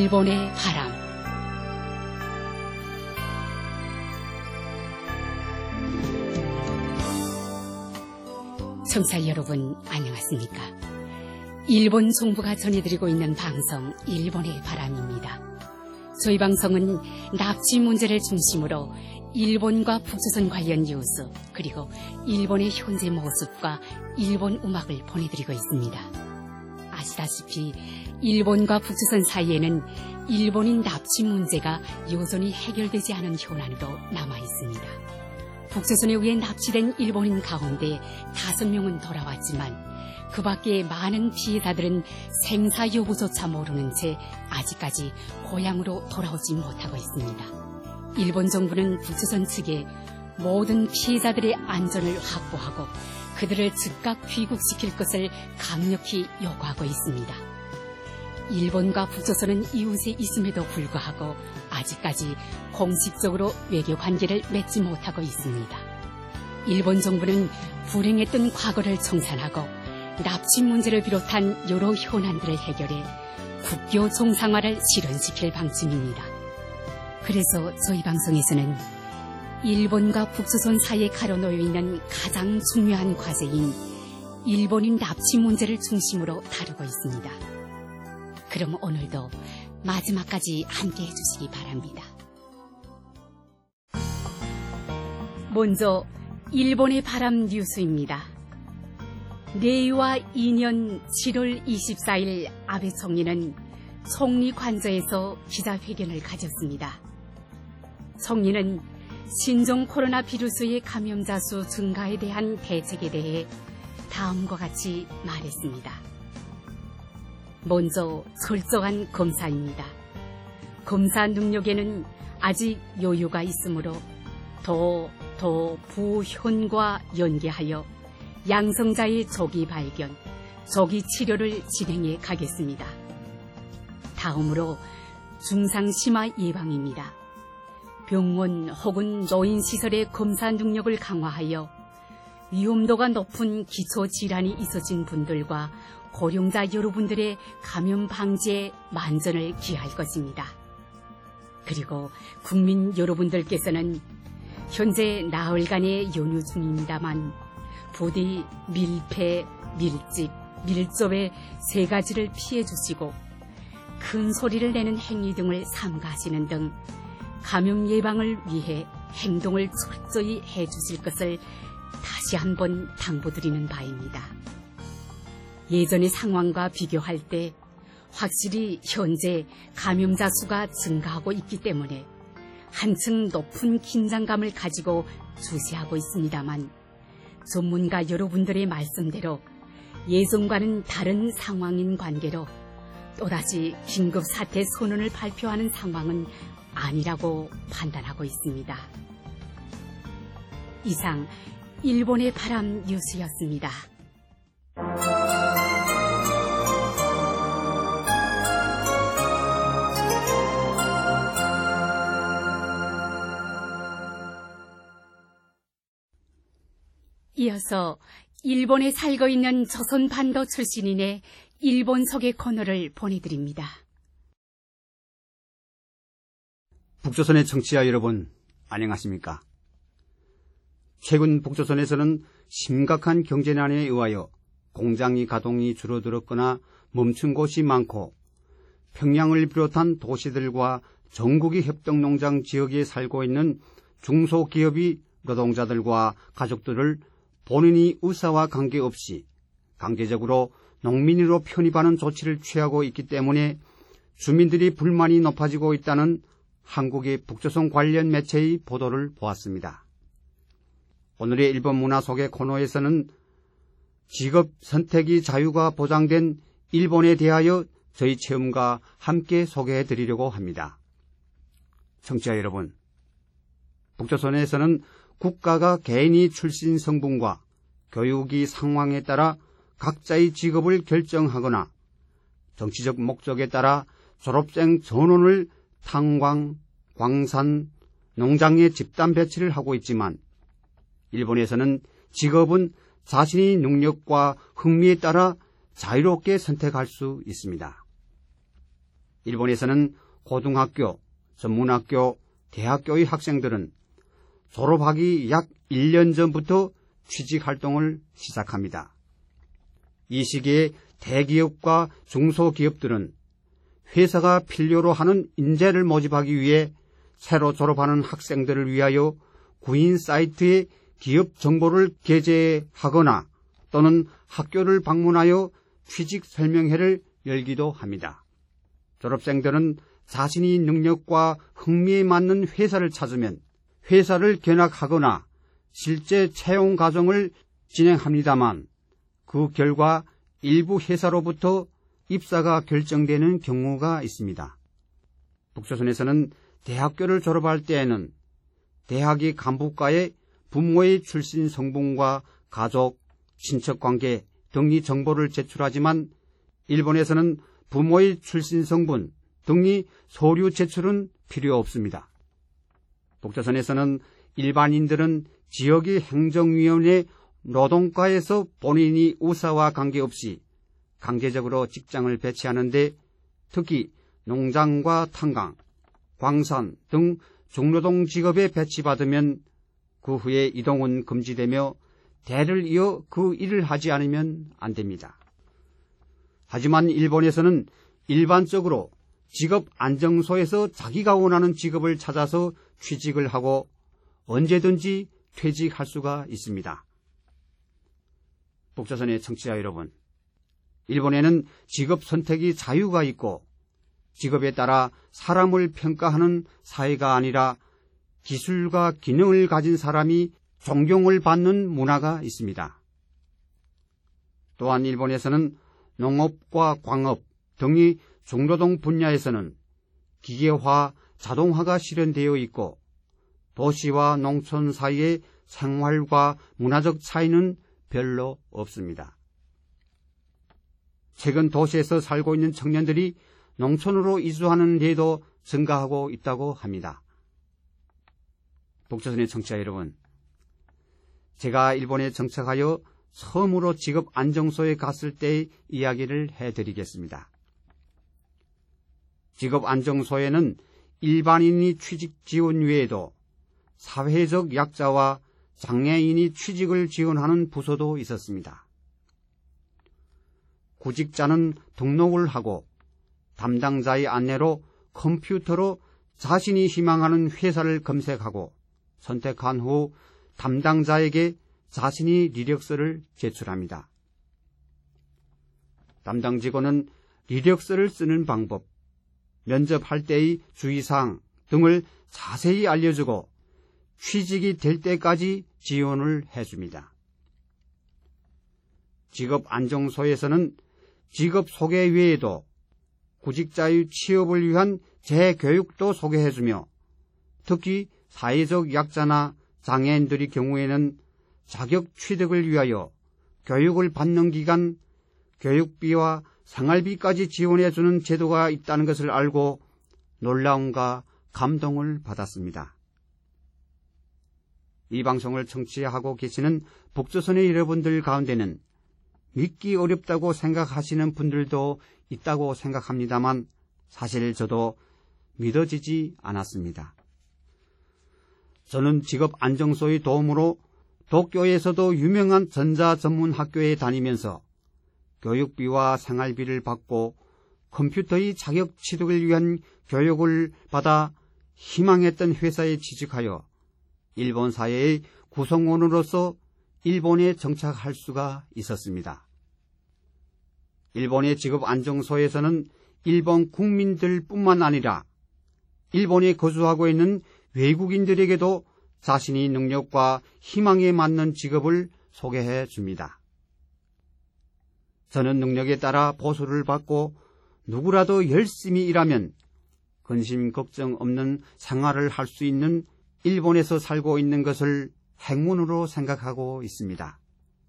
일본의 바람. 청취자 여러분, 안녕하십니까? 일본 정부가 전해드리고 있는 방송 일본의 바람입니다. 저희 방송은 납치 문제를 중심으로 일본과 북조선 관련 뉴스, 그리고 일본의 현재 모습과 일본 음악을 보내드리고 있습니다. 아시다시피 일본과 북조선 사이에는 일본인 납치 문제가 여전히 해결되지 않은 현안으로 남아 있습니다. 북조선에 의해 납치된 일본인 가운데 5명은 돌아왔지만 그 밖에 많은 피해자들은 생사 여부조차 모르는 채 아직까지 고향으로 돌아오지 못하고 있습니다. 일본 정부는 북조선 측에 모든 피해자들의 안전을 확보하고 그들을 즉각 귀국시킬 것을 강력히 요구하고 있습니다. 일본과 북조선은 이웃에 있음에도 불구하고 아직까지 공식적으로 외교 관계를 맺지 못하고 있습니다. 일본 정부는 불행했던 과거를 청산하고 납치 문제를 비롯한 여러 현안들을 해결해 국교 정상화를 실현시킬 방침입니다. 그래서 저희 방송에서는 일본과 북조선 사이에 가로놓여 있는 가장 중요한 과제인 일본인 납치 문제를 중심으로 다루고 있습니다. 그럼 오늘도 마지막까지 함께해 주시기 바랍니다. 먼저 일본의 바람 뉴스입니다. 내유와 2년 7월 24일 아베 총리는 총리 관저에서 기자회견을 가졌습니다. 총리는 신종 코로나 비루스의 감염자 수 증가에 대한 대책에 대해 다음과 같이 말했습니다. 먼저 철저한 검사입니다. 검사 능력에는 아직 여유가 있으므로 더 부현과 연계하여 양성자의 조기 발견, 조기 치료를 진행해 가겠습니다. 다음으로 중상 심화 예방입니다. 병원 혹은 노인시설의 검사 능력을 강화하여 위험도가 높은 기초질환이 있어진 분들과 고령자 여러분들의 감염 방지에 만전을 기할 것입니다. 그리고 국민 여러분들께서는 현재 나흘간의 연휴 중입니다만 부디 밀폐, 밀집, 밀접의 3가지를 피해 주시고 큰 소리를 내는 행위 등을 삼가하시는 등 감염 예방을 위해 행동을 철저히 해 주실 것을 다시 한번 당부드리는 바입니다. 예전의 상황과 비교할 때 확실히 현재 감염자 수가 증가하고 있기 때문에 한층 높은 긴장감을 가지고 주시하고 있습니다만 전문가 여러분들의 말씀대로 예전과는 다른 상황인 관계로 또다시 긴급 사태 선언을 발표하는 상황은 아니라고 판단하고 있습니다. 이상 일본의 바람 뉴스였습니다. 이어서 일본에 살고 있는 조선반도 출신인의 일본 소개 코너를 보내드립니다. 북조선의 청취자 여러분, 안녕하십니까? 최근 북조선에서는 심각한 경제난에 의하여 공장이 가동이 줄어들었거나 멈춘 곳이 많고 평양을 비롯한 도시들과 전국의 협동농장 지역에 살고 있는 중소기업이 노동자들과 가족들을 본인이 의사와 관계없이 강제적으로 농민으로 편입하는 조치를 취하고 있기 때문에 주민들이 불만이 높아지고 있다는 한국의 북조선 관련 매체의 보도를 보았습니다. 오늘의 일본 문화 소개 코너에서는 직업 선택의 자유가 보장된 일본에 대하여 저희 체험과 함께 소개해 드리려고 합니다. 청취자 여러분, 북조선에서는 국가가 개인이 출신 성분과 교육의 상황에 따라 각자의 직업을 결정하거나 정치적 목적에 따라 졸업생 전원을 탄광, 광산, 농장에 집단 배치를 하고 있지만 일본에서는 직업은 자신의 능력과 흥미에 따라 자유롭게 선택할 수 있습니다. 일본에서는 고등학교, 전문학교, 대학교의 학생들은 졸업하기 약 1년 전부터 취직활동을 시작합니다. 이 시기에 대기업과 중소기업들은 회사가 필요로 하는 인재를 모집하기 위해 새로 졸업하는 학생들을 위하여 구인 사이트에 기업 정보를 게재하거나 또는 학교를 방문하여 취직 설명회를 열기도 합니다. 졸업생들은 자신이 능력과 흥미에 맞는 회사를 찾으면 회사를 견학하거나 실제 채용 과정을 진행합니다만 그 결과 일부 회사로부터 입사가 결정되는 경우가 있습니다. 북조선에서는 대학교를 졸업할 때에는 대학의 간부과에 부모의 출신 성분과 가족, 친척관계 등의 정보를 제출하지만 일본에서는 부모의 출신 성분 등의 서류 제출은 필요 없습니다. 북조선에서는 일반인들은 지역의 행정위원회 노동과에서 본인이 의사와 관계없이 강제적으로 직장을 배치하는데 특히 농장과 탄광, 광산 등 중노동 직업에 배치받으면 그 후에 이동은 금지되며 대를 이어 그 일을 하지 않으면 안 됩니다. 하지만 일본에서는 일반적으로 직업 안정소에서 자기가 원하는 직업을 찾아서 취직을 하고 언제든지 퇴직할 수가 있습니다. 북조선의 청취자 여러분, 일본에는 직업 선택이 자유가 있고 직업에 따라 사람을 평가하는 사회가 아니라 기술과 기능을 가진 사람이 존경을 받는 문화가 있습니다. 또한 일본에서는 농업과 광업 등의 중노동 분야에서는 기계화, 자동화가 실현되어 있고 도시와 농촌 사이의 생활과 문화적 차이는 별로 없습니다. 최근 도시에서 살고 있는 청년들이 농촌으로 이주하는 예도 증가하고 있다고 합니다. 북조선의 청취자 여러분, 제가 일본에 정착하여 처음으로 직업 안정소에 갔을 때의 이야기를 해드리겠습니다. 직업 안정소에는 일반인이 취직 지원 외에도 사회적 약자와 장애인이 취직을 지원하는 부서도 있었습니다. 구직자는 등록을 하고 담당자의 안내로 컴퓨터로 자신이 희망하는 회사를 검색하고 선택한 후 담당자에게 자신이 이력서를 제출합니다. 담당 직원은 이력서를 쓰는 방법, 면접할 때의 주의사항 등을 자세히 알려주고 취직이 될 때까지 지원을 해줍니다. 직업안정소에서는 직업 소개 외에도 구직자의 취업을 위한 재교육도 소개해주며 특히 사회적 약자나 장애인들의 경우에는 자격 취득을 위하여 교육을 받는 기간 교육비와 생활비까지 지원해주는 제도가 있다는 것을 알고 놀라움과 감동을 받았습니다. 이 방송을 청취하고 계시는 북조선의 여러분들 가운데는 믿기 어렵다고 생각하시는 분들도 있다고 생각합니다만 사실 저도 믿어지지 않았습니다. 저는 직업안정소의 도움으로 도쿄에서도 유명한 전자전문학교에 다니면서 교육비와 생활비를 받고 컴퓨터의 자격 취득을 위한 교육을 받아 희망했던 회사에 취직하여 일본 사회의 구성원으로서 일본에 정착할 수가 있었습니다. 일본의 직업안정소에서는 일본 국민들뿐만 아니라 일본에 거주하고 있는 외국인들에게도 자신의 능력과 희망에 맞는 직업을 소개해 줍니다. 저는 능력에 따라 보수를 받고 누구라도 열심히 일하면 근심 걱정 없는 생활을 할 수 있는 일본에서 살고 있는 것을 행운으로 생각하고 있습니다.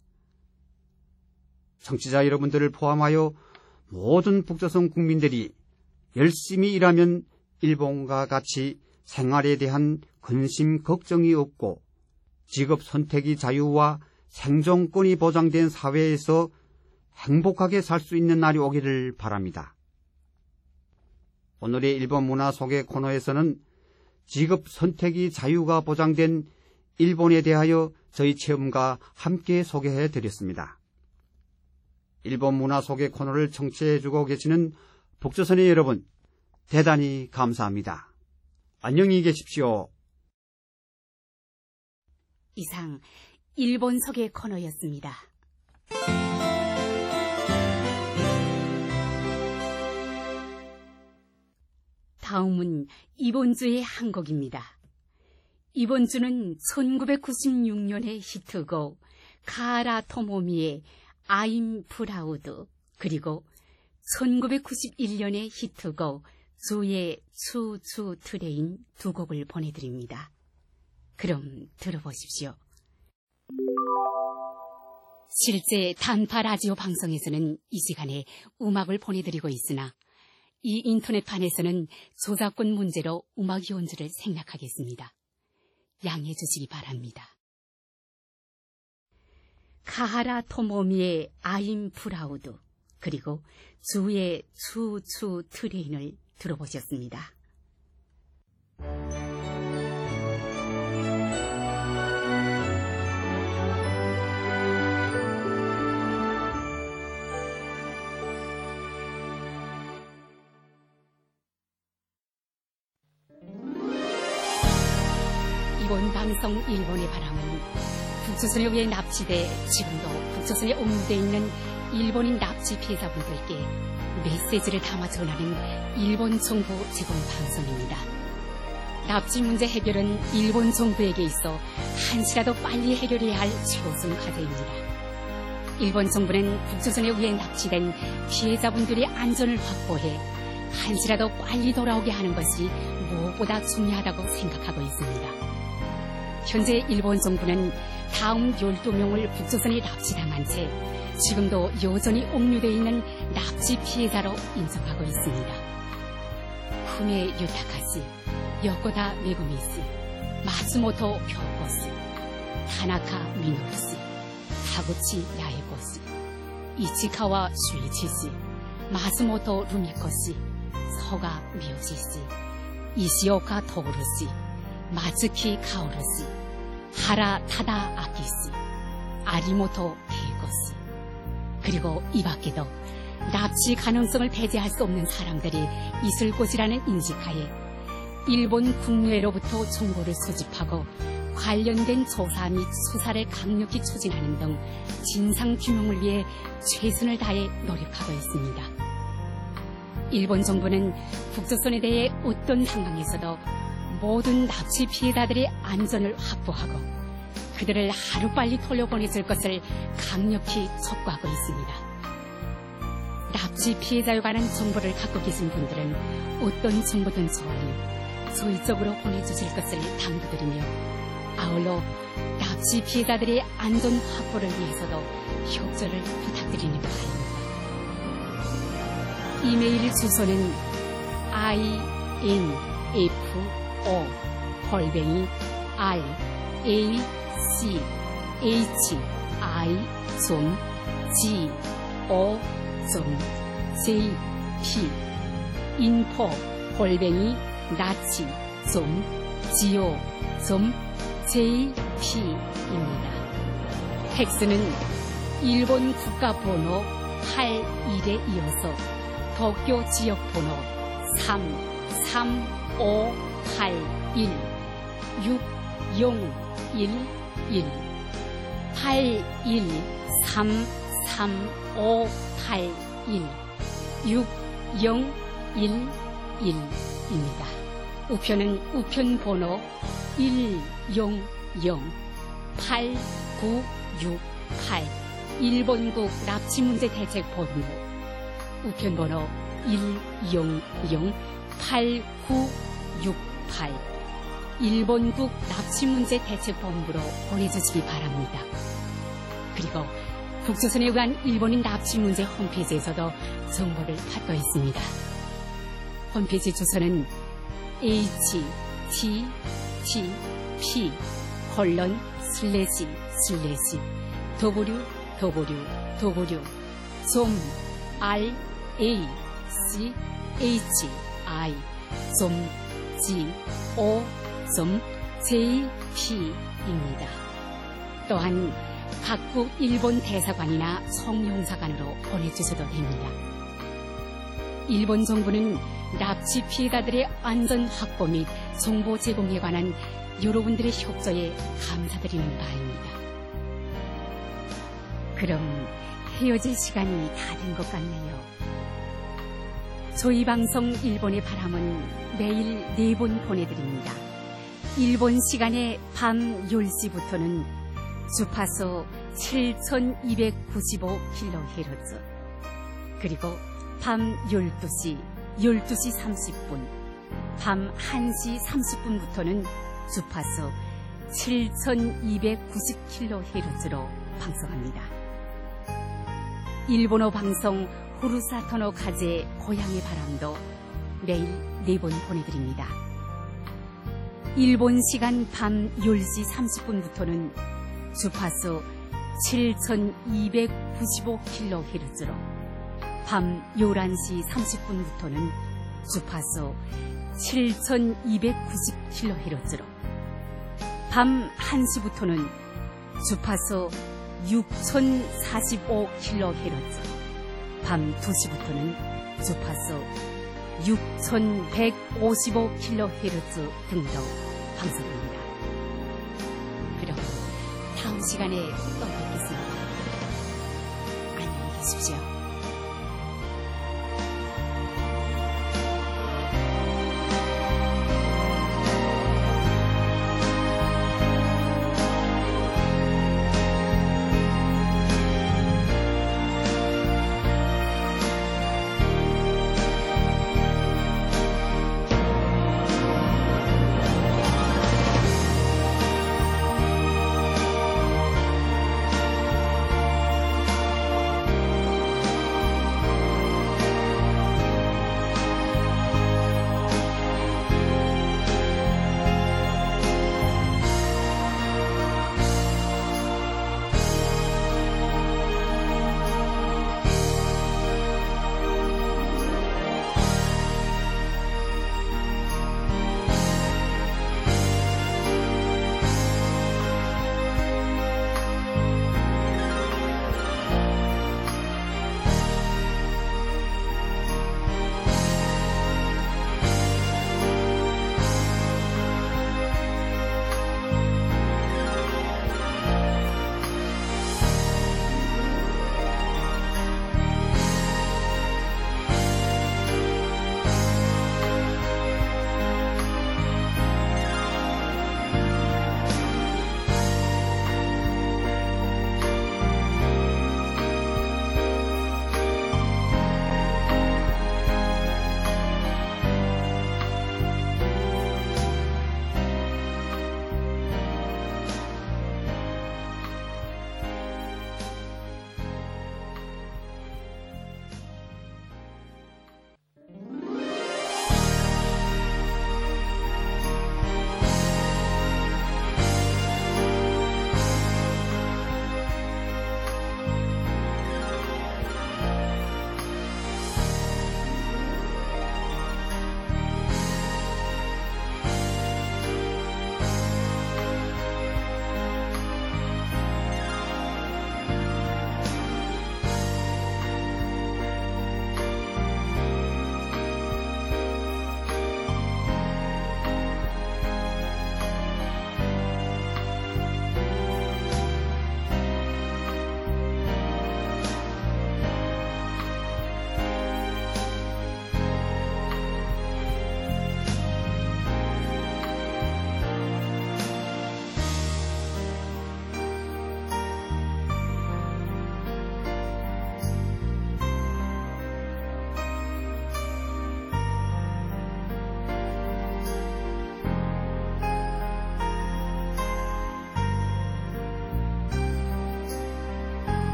청취자 여러분들을 포함하여 모든 북조선 국민들이 열심히 일하면 일본과 같이 생활에 대한 근심 걱정이 없고 직업 선택의 자유와 생존권이 보장된 사회에서 행복하게 살 수 있는 날이 오기를 바랍니다. 오늘의 일본 문화 소개 코너에서는 직업 선택이 자유가 보장된 일본에 대하여 저희 체험과 함께 소개해 드렸습니다. 일본 문화 소개 코너를 청취해 주고 계시는 북조선의 여러분, 대단히 감사합니다. 안녕히 계십시오. 이상 일본 소개 코너였습니다. 다음은 이번 주의 한 곡입니다. 이번 주는 1996년의 히트곡 카하라 토모미의 I'm Proud, 그리고 1991년의 히트곡 주의 추추 트레인 두 곡을 보내드립니다. 그럼 들어보십시오. 실제 단파 라디오 방송에서는 이 시간에 음악을 보내드리고 있으나 이 인터넷판에서는 저작권 문제로 음악이 온 줄을 생략하겠습니다. 양해해 주시기 바랍니다. 카하라 토모미의 I'm Proud, 그리고 주의 추추 트레인을 들어보셨습니다. 이번 방송 일본의 바람은 북조선에 의해 납치돼 지금도 북조선에 옥류돼 있는 일본인 납치 피해자분들께 메시지를 담아 전하는 일본 정부 제공 방송입니다. 납치 문제 해결은 일본 정부에게 있어 한시라도 빨리 해결해야 할 최우선 과제입니다. 일본 정부는 북조선에 의해 납치된 피해자분들의 안전을 확보해 한시라도 빨리 돌아오게 하는 것이 무엇보다 중요하다고 생각하고 있습니다. 현재 일본 정부는 다음 12명을 북조선에 납치당한 채 지금도 여전히 옥류되어 있는 납치 피해자로 인정하고 있습니다. 후메 유타카씨, 요코다 메구미씨, 마츠모토 교코씨, 타나카 미노루씨, 타구치 야에코씨, 이치카와 슈이치씨, 마츠모토 루미코씨, 서가 미요시씨, 이시오카 토루씨, 마츠키 카오루씨, 하라 타다 아키씨, 아리모토 케이코씨, 그리고 이 밖에도 납치 가능성을 배제할 수 없는 사람들이 있을 곳이라는 인식하에 일본 국내로부터 정보를 수집하고 관련된 조사 및 수사를 강력히 추진하는 등 진상규명을 위해 최선을 다해 노력하고 있습니다. 일본 정부는 북조선에 대해 어떤 상황에서도 모든 납치 피해자들의 안전을 확보하고 그들을 하루빨리 돌려보내줄 것을 강력히 촉구하고 있습니다. 납치 피해자에 관한 정보를 갖고 계신 분들은 어떤 정보든 좋아요 저희 쪽으로 보내주실 것을 당부드리며 아울러 납치 피해자들의 안전 확보를 위해서도 협조를 부탁드리는 바입니다. 이메일 주소는 info@rachi.go.jp info@nachi.go.jp입니다. 팩스는 일본 국가번호 81에 이어서 도쿄 지역번호 33581 6011 81333581 6011입니다. 우편은 우편번호 1008968 일본국 납치문제 대책본부 우편번호 1008968 일본국 납치문제 대책본부로 보내주시기 바랍니다. 그리고 북조선에 의한 일본인 납치문제 홈페이지에서도 정보를 받고 있습니다. 홈페이지 주소는 http://www.rachchip .jp입니다. 또한 각국 일본 대사관이나 성용사관으로 보내주셔도 됩니다. 일본 정부는 납치 피해자들의 안전 확보 및 정보 제공에 관한 여러분들의 협조에 감사드리는 바입니다. 그럼 헤어질 시간이 다 된 것 같네요. 저희 방송 일본의 바람은 매일 4번 보내드립니다. 일본 시간에 밤 10시부터는 주파수 7295kHz, 그리고 밤 12시, 12시 30분, 밤 1시 30분부터는 주파수 7290kHz로 방송합니다. 일본어 방송 후루사토노 카제 고향의 바람도 매일 4번 보내드립니다. 일본 시간 밤 10시 30분부터는 주파수 7295kHz로, 밤 11시 30분부터는 주파수 7290kHz로, 밤 1시부터는 주파수 6045kHz, 밤 2시부터는 주파수 6155kHz 등으로 방송합니다. 그럼 다음 시간에 또 뵙겠습니다. 안녕히 계십시오.